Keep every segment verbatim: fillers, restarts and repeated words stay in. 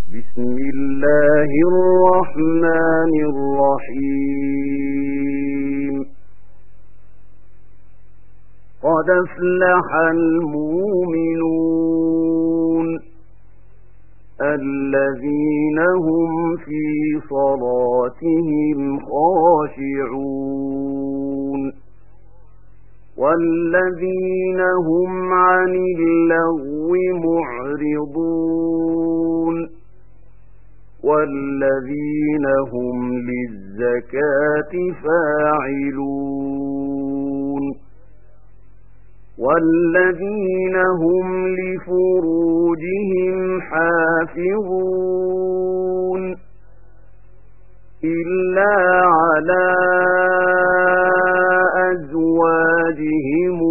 بسم الله الرحمن الرحيم قد أفلح المؤمنون الذين هم في صلاتهم خاشعون والذين هم عن اللغو معرضون والذين هم للزكاة فاعلون والذين هم لفروجهم حافظون إلا على أزواجهم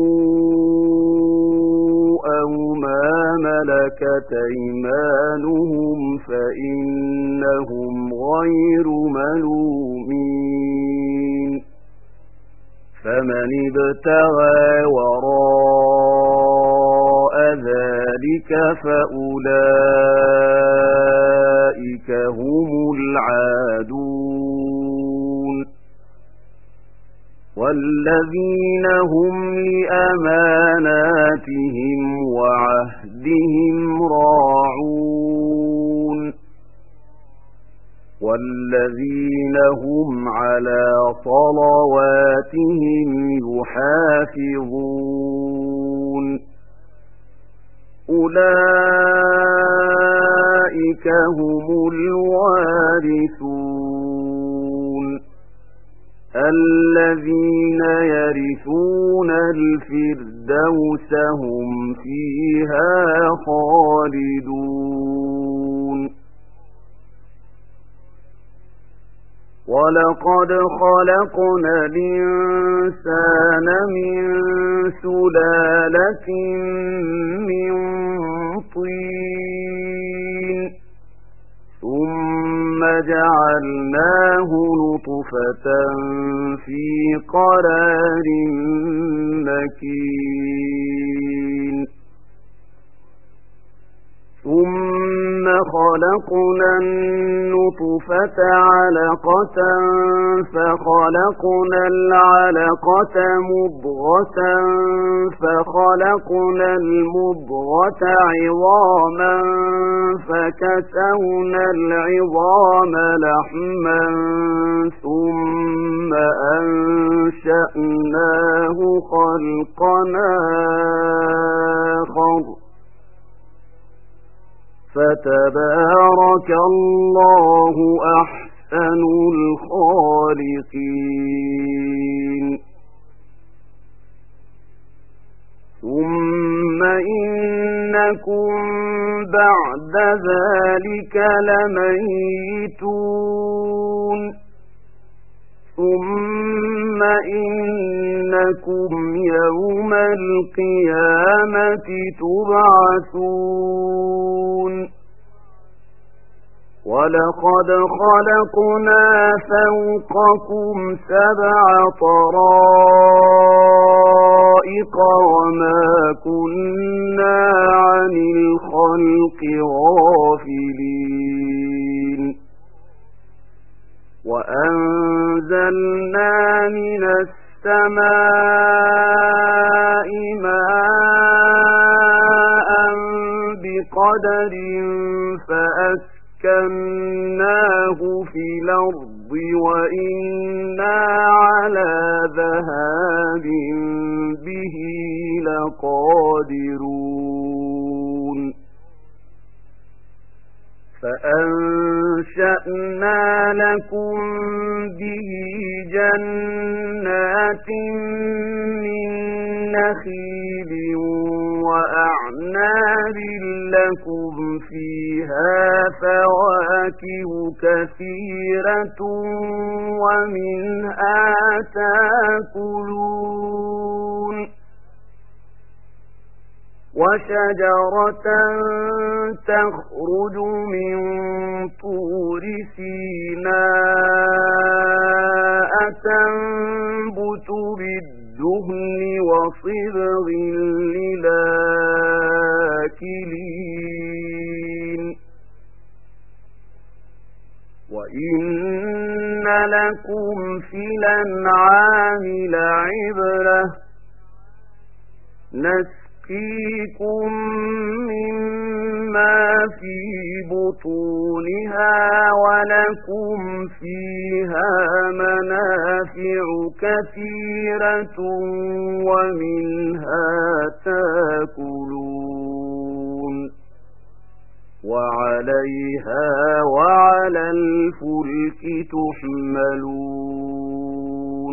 أو ما ملكت أيمانهم فإنهم غير ملومين فمن ابتغى وراء ذلك فأولئك هم العادون والذين هم لأماناتهم وعهدهم راعون والذين هم على صلواتهم يحافظون أولئك هم الوارثون الذين يرثون الفردوس هم فيها خالدون ولقد خلقنا الإنسان من سلالة من طين ثم جعلناه نطفة في قرار مكين ثم خلقنا النطفة علقة فخلقنا العلقة مضغة فخلقنا المضغة عظاما فكسونا العظام لحما ثم أنشأناه خلقا آخر فتبارك الله أحسن الخالقين ثم إنكم بعد ذلك لميتون ثم إنكم يوم القيامة تبعثون ولقد خلقنا فوقكم سبع طرائق وما كنا عن الخلق غافلين وأنزلنا من السماء ماء بقدر فأسكناه في الأرض وإنا على ذهاب به لقادرون فأنشأنا لكم به جنات من نخيل وأعناب لكم فيها فواكه كثيرة ومنها تأكلون وشجرة تخرج من طور سيناء تنبت بالدهن وصبغ للآكلين إن لكم في الأنعام لعبرة نسقيكم مما في بطونها ولكم فيها منافع كثيرة ومنها تاكلون وعليها وعلى الفلك تحملون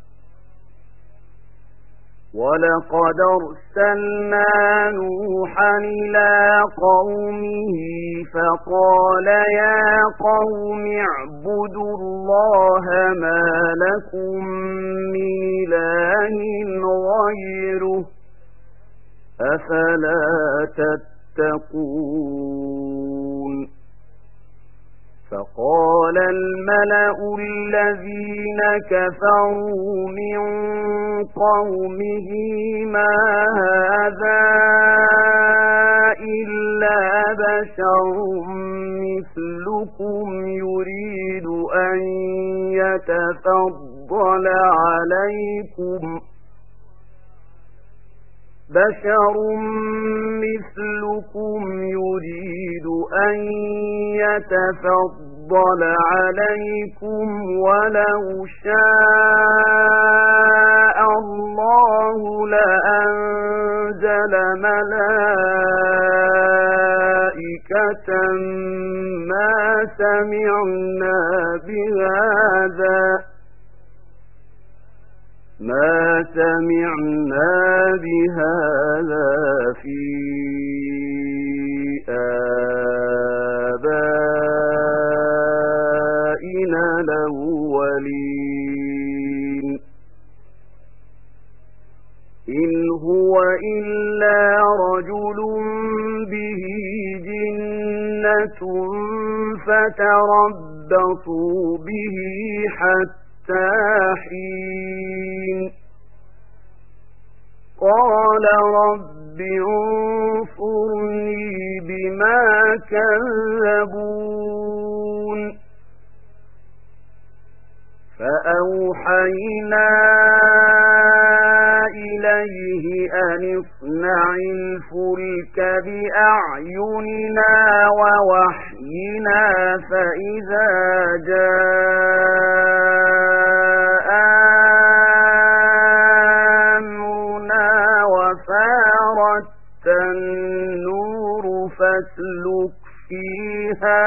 ولقد أرسلنا نوحا إلى قومه فقال يا قوم اعبدوا الله ما لكم من إله غيره أفلا تتقون فقال الملأ الذين كفروا من قومه ما هذا إلا بشر مثلكم يريد أن يتفضل عليكم بشر مثلكم يريد أن يتفضل عليكم ولو شاء الله لأنزل ملائكة ما سمعنا بهذا ما سمعنا بهذا في آبائنا الأولين إن هو إلا رجل به جنة فتربصوا به حتى حين قال رب انصرني بما كذبون فأوحينا إليه أن اصنع الفلك بأعيننا ووحينا فإذا جاء أمرنا وفارت النور فاسلك فيها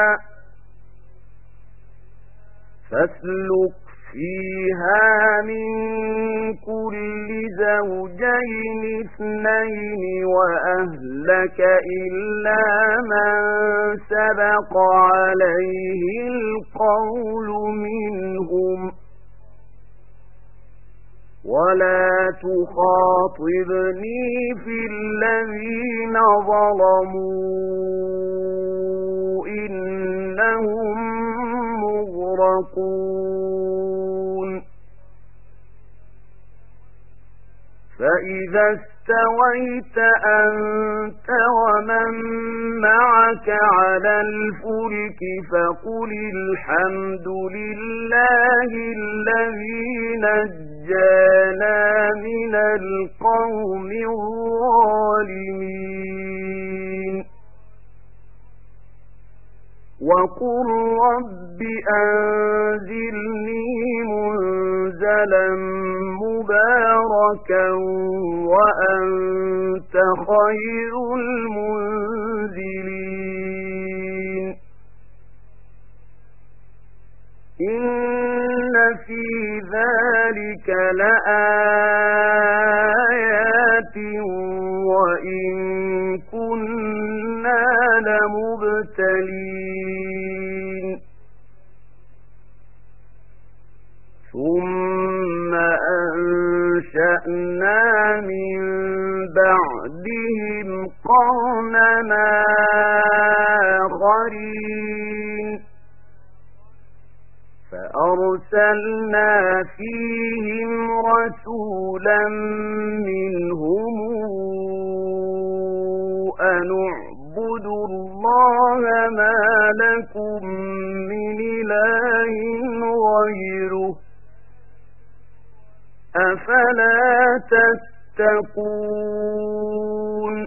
فاسلك فيها من كل زوجين اثنين وأهلك إلا من سبق عليه القول منهم ولا تخاطبني في الذين ظلموا إنهم مغرقون فإذا استويت أنت ومن معك على الفلك فقل الحمد لله الذي نجانا من القوم الظالمين وقل رب أنزلني منزلا مباركا وأنت خير المنزلين إن في ذلك لآيات وإن كنا لمبتلين ثم أنشأنا من بعدهم قرننا آخرين فأرسلنا فيهم رسولا منهم أن اعبدوا الله ما لكم من إله أفلا تتقون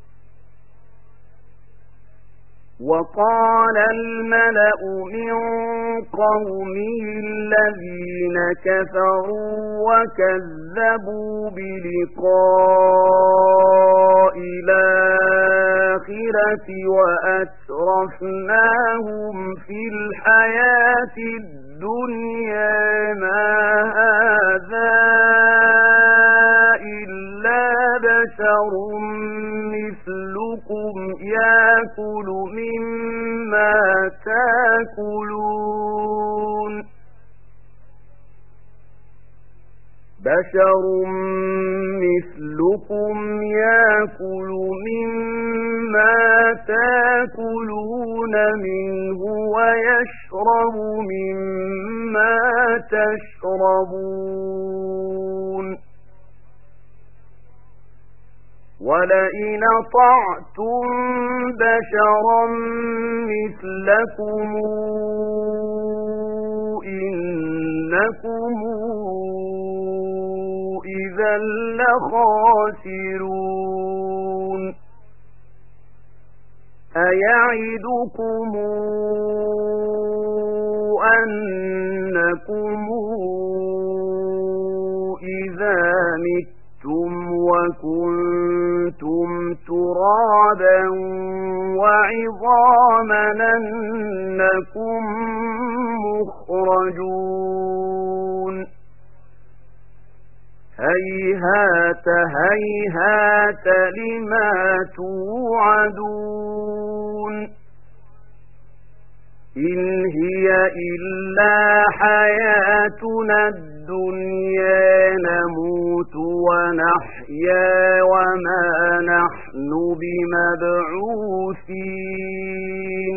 وقال الملأ من قومه الذين كفروا وكذبوا بلقاء الآخرة وأترفناهم في الحياة الدنيا ما هذا إلا بشر مثلكم يأكل مما تأكلون بشر مثلكم يأكل مما تأكلون منه ويشرب مما تشربون ولئن أطعتم بشرا مثلكم إنكم إذا لخاسرون أيعدكم أنكم إذا متم وكنتم ترابا وعظاما أنكم مخرجون هيهات هيهات لما توعدون إن هي إلا حياتنا الدنيا نموت ونحيا وما نحن بمبعوثين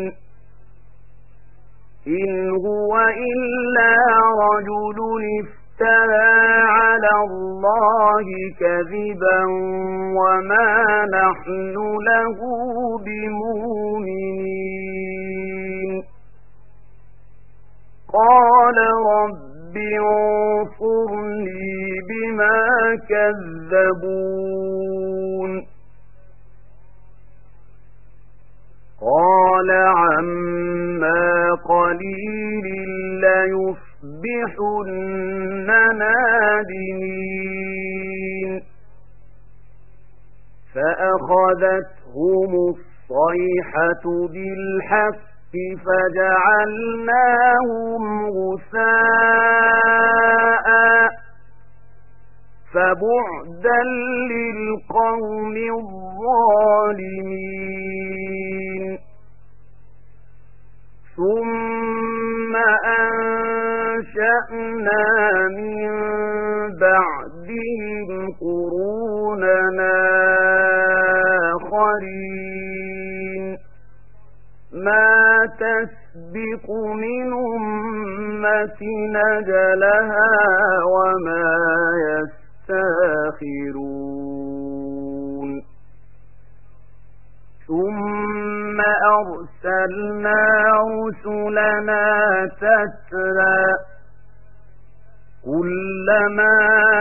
إن هو إلا رجل افترى على الله كذبا وما نحن له بمؤمنين قال رب انصرني بما كذبون قال عما قليل ليصبحن نادمين فأخذتهم الصيحة بالحق فجعلناهم غثاء فبعدا للقوم الظالمين ثم أنشأنا من بعدهم قروننا آخرين ما تسبق من أمة أجلها وما يستاخرون ثم أرسلنا رسلنا تترى كلما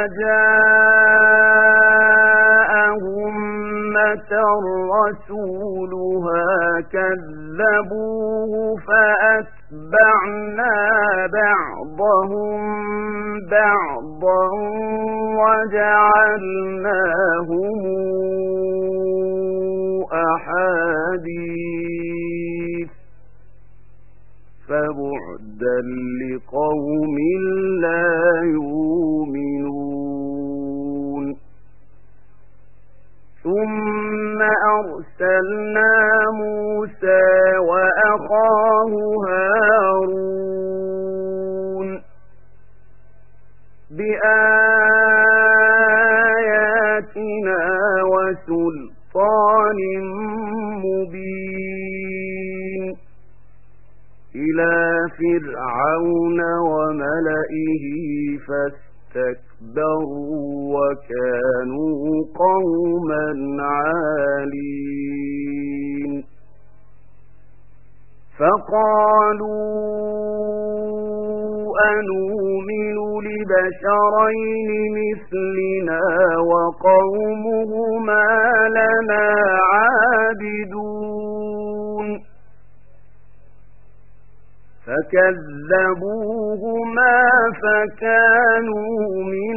جاء أمة رسولها كذبوه فأتبعنا بعضهم بعضا وجعلناهم أحاديث فبعدا لقوم لا يؤمنون ثم أرسلنا موسى وأخاه هارون بآياتنا وسلطان مبين إلى فرعون وملئه فاستكبروا وكانوا قوما عالين فقالوا أنؤمن بشرين مثلنا وقومهما لنا عابدون فكذبوهما فكانوا من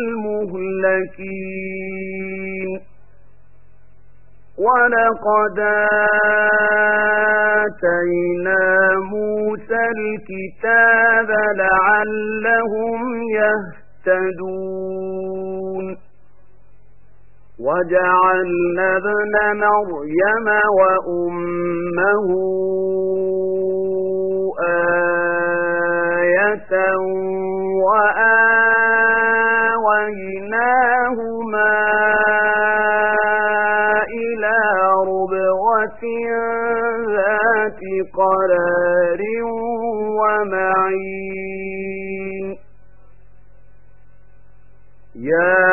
المهلكين ولقد آتينا موسى الكتاب لعلهم يهتدون وجعلنا ابن مريم وأمه آية وآويناهما إلى ربوة ذات قرار ومعين يا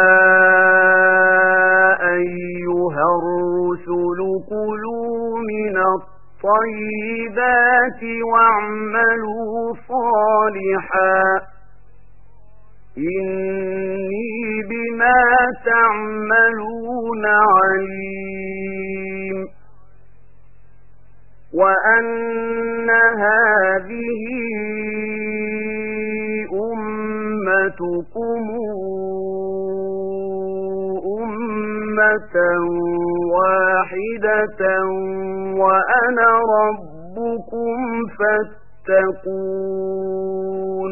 أيها الرسل كلوا من الطيبات واعملوا صالحا إني بما تعملون عليم وأن هذه أمتكم أمة واحدة وأنا ربكم فاتقون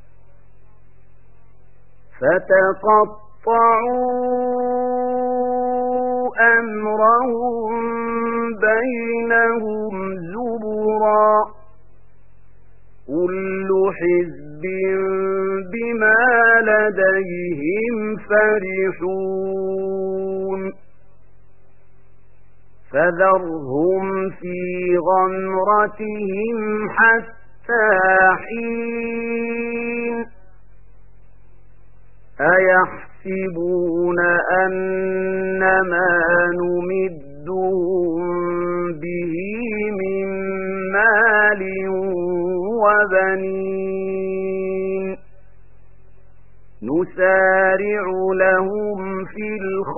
فتقطعوا أمرهم بينهم زبرا كل حزب بما لديهم فرحون فذرهم في غمرتهم حتى حين أيحسبون أن ما نمدهم به من مال وبنين نسارع لهم في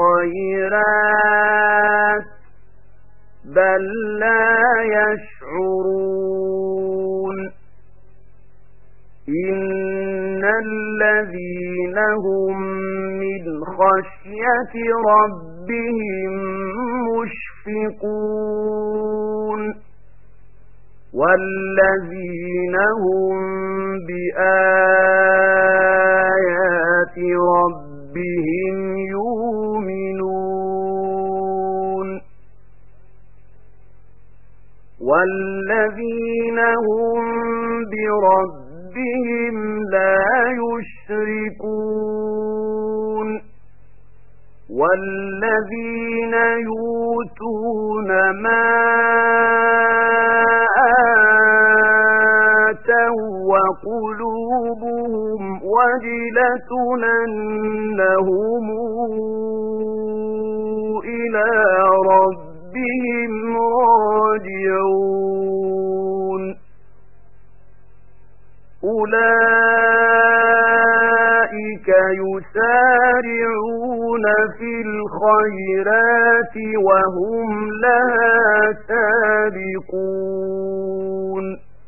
الخيرات بل لا يشعرون إن الذين هم من خشية ربهم مشفقون والذين هم بآيات ربهم يؤمنون والذين هم بربهم لا يشركون والذين يؤتون ما آتوا وقلوبهم وجلة أنهم إلى ربهم راجعون أولئك يسارعون في الخيرات وهم لها سابقون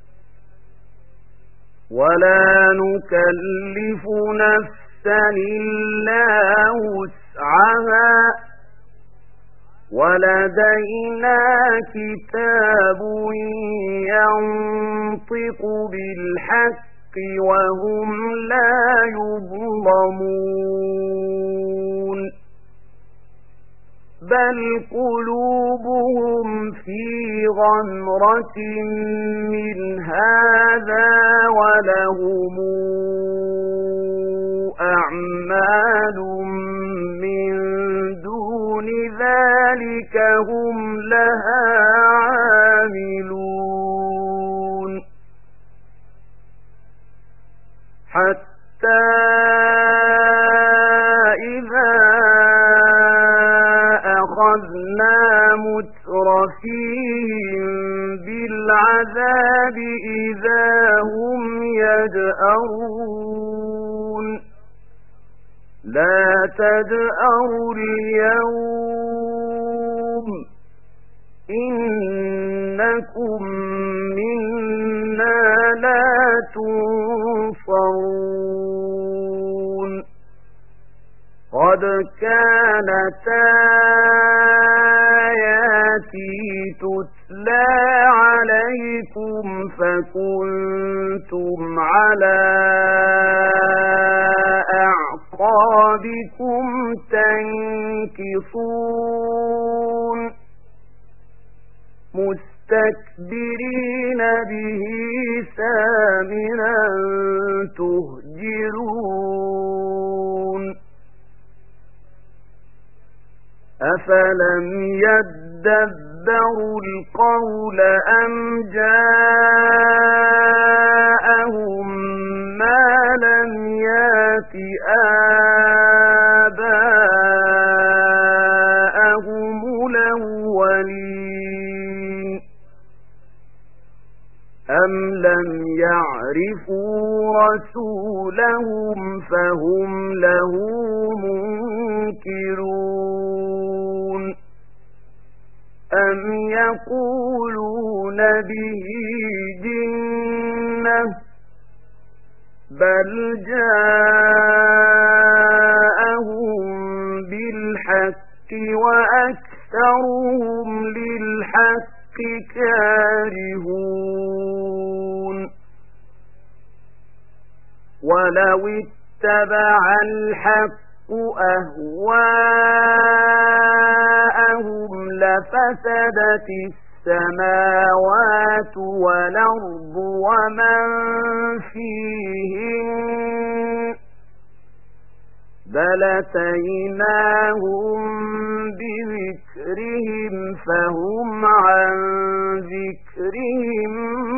ولا نكلف نفسا إلا وسعها ولدينا كتاب ينطق بالحق وهم لا يظلمون بل قلوبهم في غمرة من هذا ولهم أعمال من دون ذلك هم لها عاملون حتى إذا أخذنا مترفيهم بالعذاب العذاب إذا هم يجأرون لا تجأروا اليوم إنكم منا لا تنصرون قد كانت آياتي تتلى عليكم فكنتم على أعقابكم تنكصون مستكبرين به سامرا تهجرون أفلم يدبروا القول أم جاءهم ما لم يأت آباءهم الأولين أم لم يعرفوا رسولهم فهم له منكرون أم يقولون به جنة بل جاءهم بالحق وأكثرهم للحق كارهون ولو اتبع الحق أهواءهم لفسدت السماوات والأرض ومن فيهن بل أتيناهم بذكرهم فهم عن ذكرهم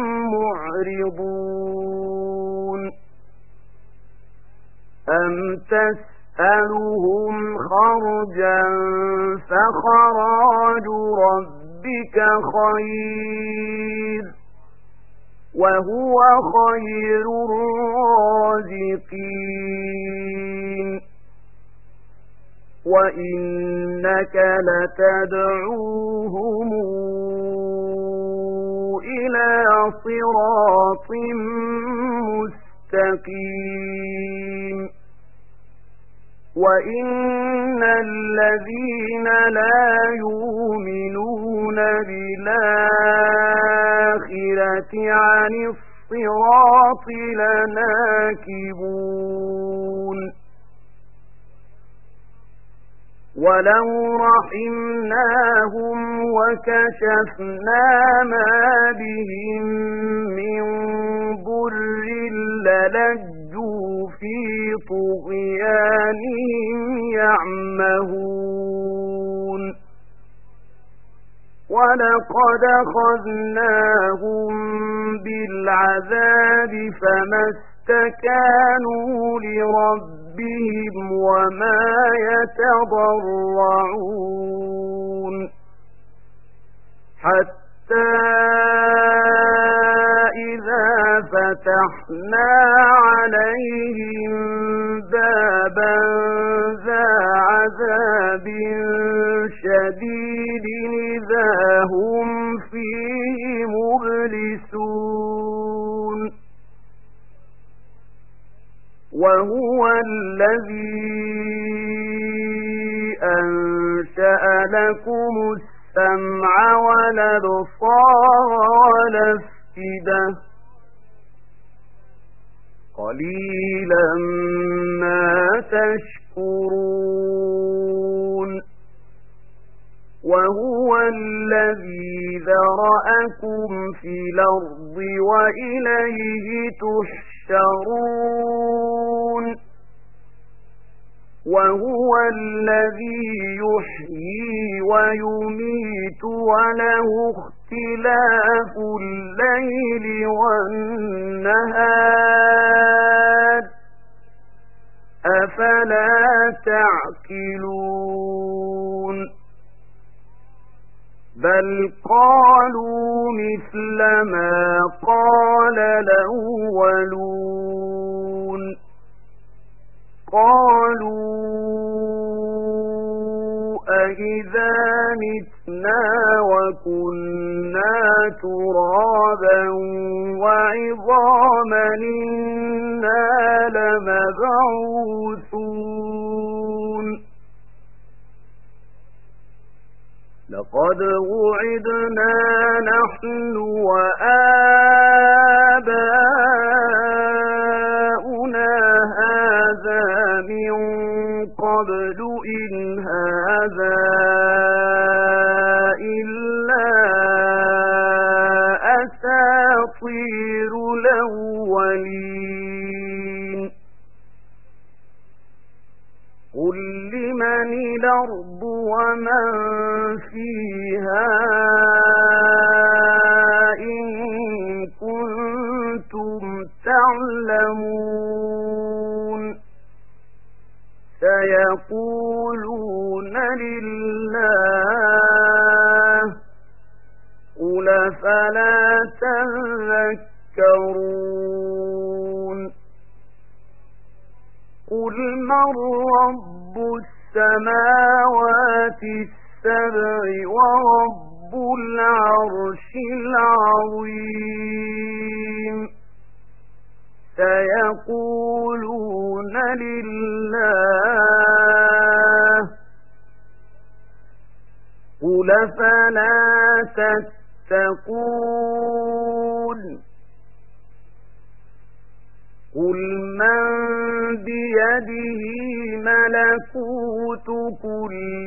معرضون أم تسألهم خرجا فخراج ربك خير وهو خير الرازقين وإنك لتدعوهم إلى صراط مستقيم وإن الذين لا يؤمنون بالآخرة عن الصراط لناكبون ولو رحمناهم وكشفنا ما بهم من ضر للجوا في طغيانهم يعمهون ولقد أخذناهم بالعذاب فما استكانوا لربهم وما يتضرعون حتى إذا فتحنا عليهم بابا ذا عذاب شديد إذا هم فيه مبلسون وهو الذي أنشأ لكم السمع والأبصار والأفئدة قليلا ما تشكرون وهو الذي ذرأكم في الأرض وإليه تحشرون وهو الذي يحيي ويميت وله اختلاف الليل والنهار أفلا تعقلون بل قالوا مثل ما قال الأولون قالوا أئذا متنا وكنا ترابا وعظاما إنا لمبعوثون لقد وعدنا نحن وآباؤنا هذا من قبل إن هذا إلا أساطير الأولين قل لمن الأرض ومن فيها إن كنتم تعلمون سيقولون لله قل فلا تذكرون قل من رب السماوات السبع ورب العرش العظيم سيقولون لله قل فلا تتقون قل من بيده ملكوت كل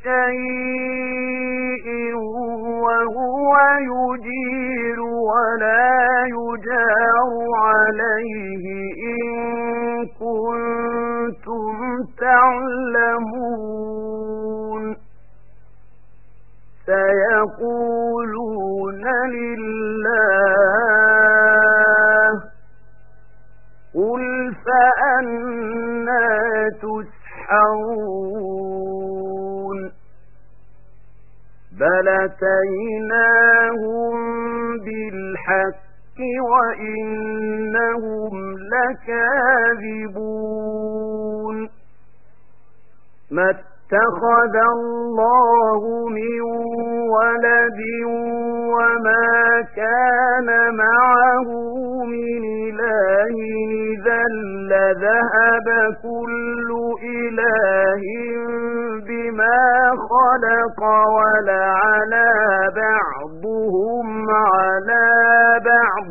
شيء وهو يجير ولا يجار عليه إن كنتم تعلمون سيقولون لله قل فأنى تسحرون بل أتيناهم بالحق وإنهم لكاذبون ما اتخذ الله من ولد وما كان معه من إله إذا لذهب كل إله بما خلق ولعلى بعضهم على بعض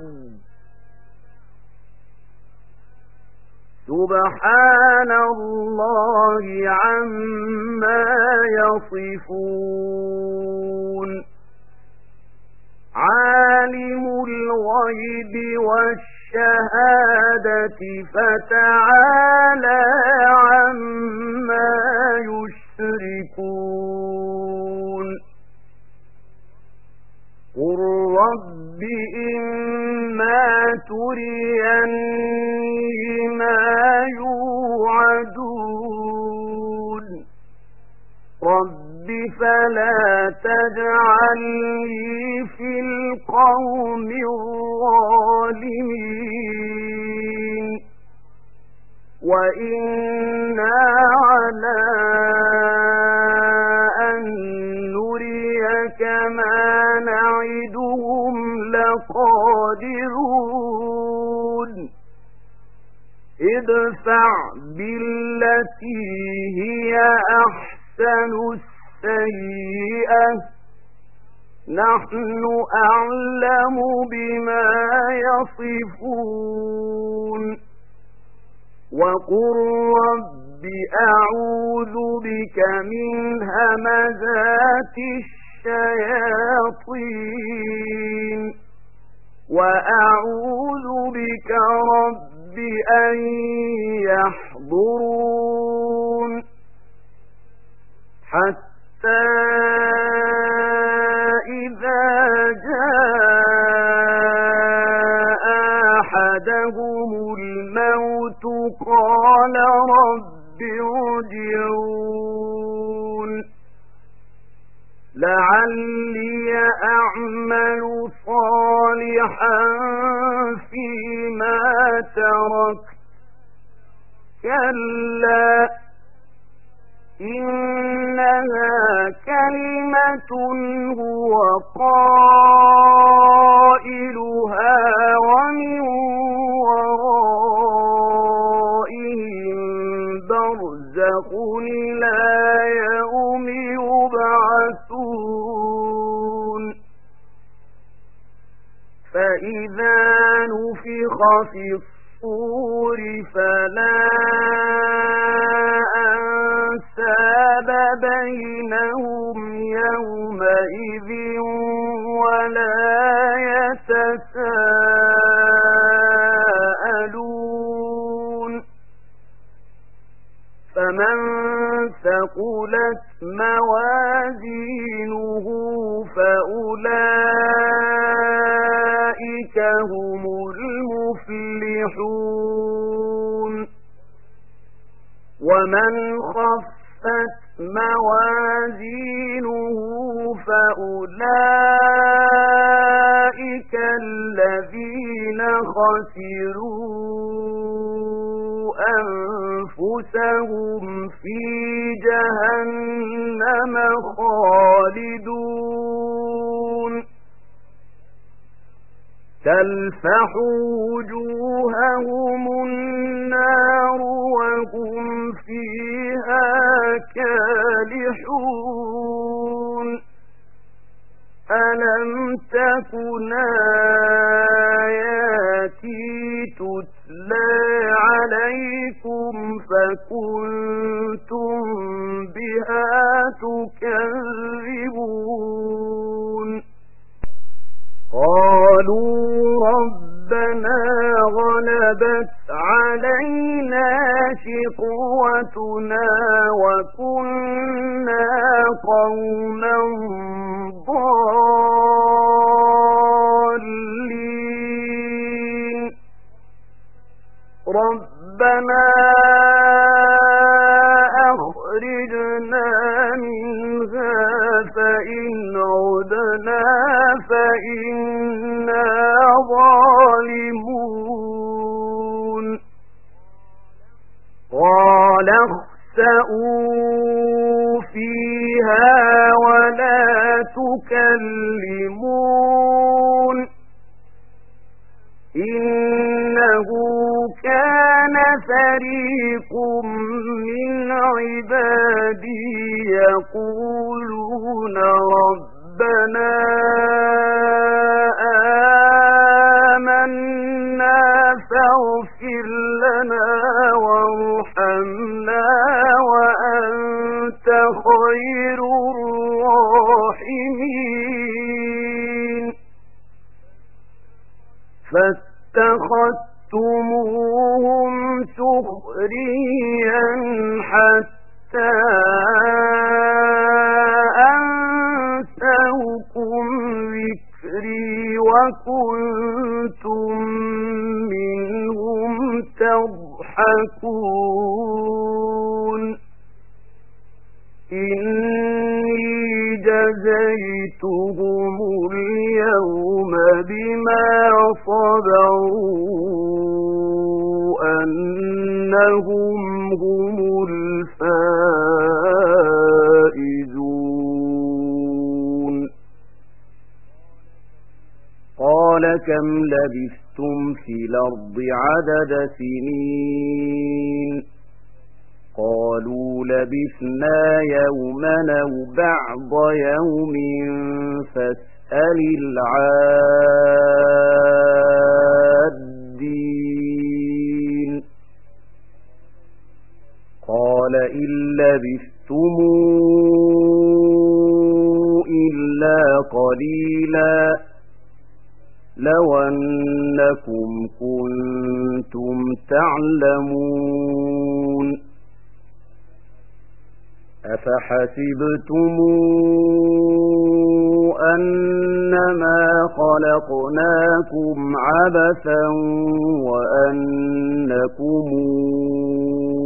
سبحان الله عما يصفون عالم الغيب والشهادة فتعالى عما يشركون قل رب إما تريني ما يوعدون رب فلا تجعلني في القوم الظالمين وإنا على أن نريك ما نعدهم لقادرون ادفع بالتي هي أحسن السيئة نحن أعلم بما يصفون وقل رب أعوذ بك من همزات الشياطين وأعوذ بك رب أن يحضرون حتى إذا جاء أحدهم الموت قال رب ارجعون لعلي أعمل صالحا فيما ترك كلا إنها كلمة هو قائلها ومن ورائهم برزخ إلى يوم يبعثون فإذا نفخ في الصور فلا أنساب بينهم يومئذ ولا يتساءلون فمن ثقلت موازينه فأولئك هم المفلحون ومن خفت موازينه فأولئك الذين خسروا أنفسهم في جهنم خالدون تلفح وجوههم النار وهم فيها كالحون ألم تكن آياتي تتلى عليكم فكنتم بها تكذبون قالوا ربنا غلبت علينا شقوتنا وكنا قوما ضالين ربنا أخرجنا منها فإن عدنا فإنا ظالمون قال اخسئوا فيها ولا تكلمون إنه كان فريق من عبادي يقولون ربنا آمنا فاغفر لنا وارحمنا وأنت خير الراحمين فاتخذتموهم سخريا حتى أنسوكم ذكري وكنتم منهم تضحكون إني جزيتهم اليوم بما صبروا أنهم هم الفائزون قال كم لبثتم في الأرض عدد سنين قالوا لبثنا يوما أو بعض يوم فاسأل العادين قال إن لبثتم إلا قليلا لو أنكم كنتم تعلمون أفحسبتم أنما خلقناكم عبثا وأنكم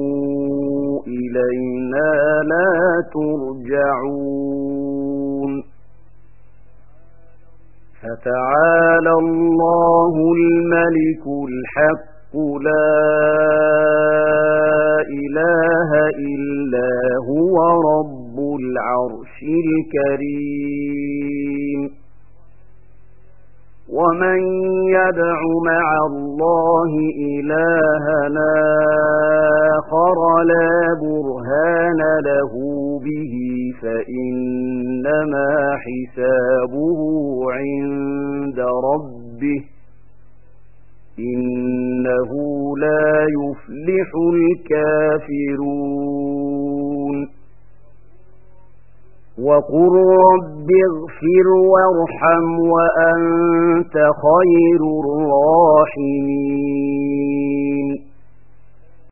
إلينا لا ترجعون فتعالى الله الملك الحق لا إله إلا هو رب العرش الكريم ومن يدع مع الله إلهنا آخر لا برهان له به فإنما حسابه عند ربه إنه لا يفلح الكافرون وقل رب اغفر وارحم وأنت خير الراحمين